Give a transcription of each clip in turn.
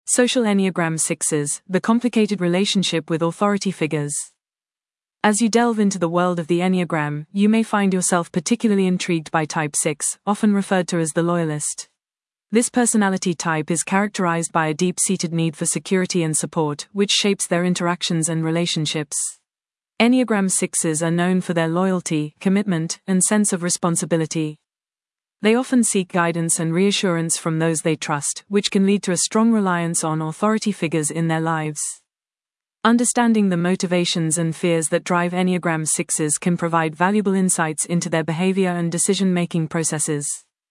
Social Enneagram 6s, the complicated relationship with authority figures. As you delve into the world of the Enneagram, you may find yourself particularly intrigued by Type 6, often referred to as the loyalist. This personality type is characterized by a deep-seated need for security and support, which shapes their interactions and relationships. Enneagram 6s are known for their loyalty, commitment, and sense of responsibility. They often seek guidance and reassurance from those they trust, which can lead to a strong reliance on authority figures in their lives. Understanding the motivations and fears that drive Enneagram 6s can provide valuable insights into their behavior and decision-making processes.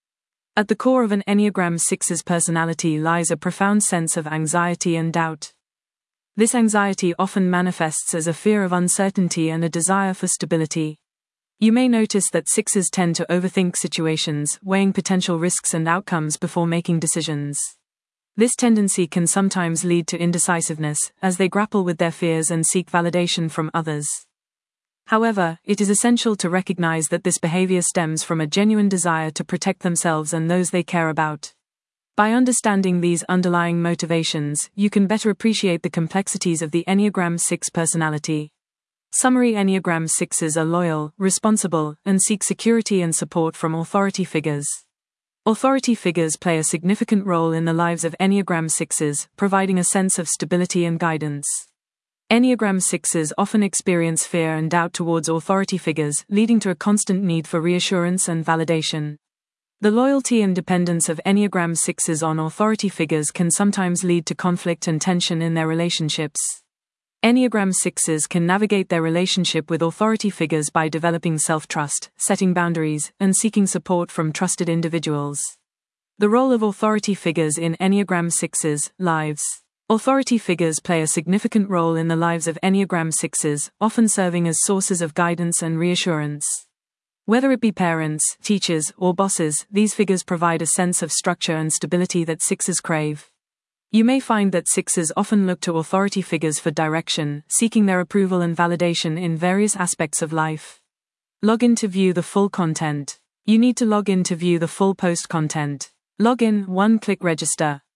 At the core of an Enneagram 6's personality lies a profound sense of anxiety and doubt. This anxiety often manifests as a fear of uncertainty and a desire for stability. You may notice that 6s tend to overthink situations, weighing potential risks and outcomes before making decisions. This tendency can sometimes lead to indecisiveness, as they grapple with their fears and seek validation from others. However, it is essential to recognize that this behavior stems from a genuine desire to protect themselves and those they care about. By understanding these underlying motivations, you can better appreciate the complexities of the Enneagram 6 personality. Summary: Enneagram 6s are loyal, responsible, and seek security and support from authority figures. Authority figures play a significant role in the lives of Enneagram 6s, providing a sense of stability and guidance. Enneagram 6s often experience fear and doubt towards authority figures, leading to a constant need for reassurance and validation. The loyalty and dependence of Enneagram 6s on authority figures can sometimes lead to conflict and tension in their relationships. Enneagram 6s can navigate their relationship with authority figures by developing self-trust, setting boundaries, and seeking support from trusted individuals. The role of authority figures in Enneagram 6s' lives. Authority figures play a significant role in the lives of Enneagram 6s, often serving as sources of guidance and reassurance. Whether it be parents, teachers, or bosses, these figures provide a sense of structure and stability that 6s crave. You may find that 6s often look to authority figures for direction, seeking their approval and validation in various aspects of life. Log in to view the full content. You need to log in to view the full post content. Log in, one-click register.